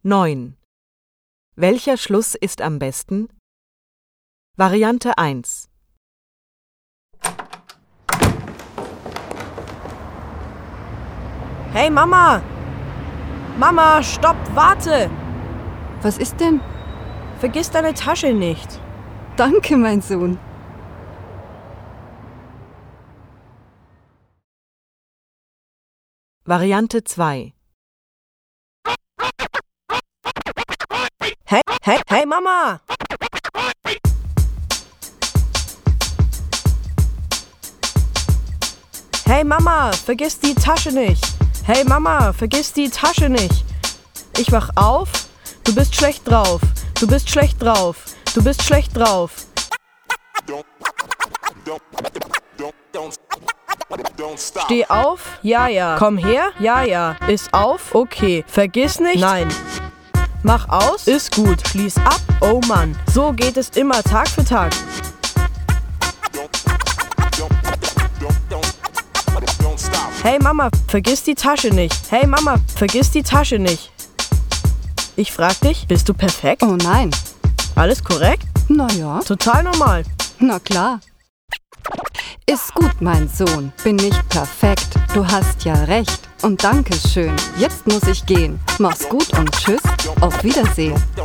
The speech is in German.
9. Welcher Schluss ist am besten? Variante 1. Hey Mama! Mama, stopp, warte! Was ist denn? Vergiss deine Tasche nicht. Danke, mein Sohn. Variante 2. Hey Mama! Hey Mama, vergiss die Tasche nicht. Hey Mama, vergiss die Tasche nicht. Ich wach auf, du bist schlecht drauf. Du bist schlecht drauf. Du bist schlecht drauf. Steh auf, ja, ja. Komm her, ja, ja. Ist auf, okay. Vergiss nicht, nein. Mach aus, ist gut. Schließ ab, oh Mann. So geht es immer Tag für Tag. Hey Mama, vergiss die Tasche nicht. Hey Mama, vergiss die Tasche nicht. Ich frag dich, bist du perfekt? Oh nein. Alles korrekt? Na ja. Total normal. Na klar. Ist gut, mein Sohn. Bin nicht perfekt. Du hast ja recht. Und Dankeschön. Jetzt muss ich gehen. Mach's gut und tschüss. Auf Wiedersehen.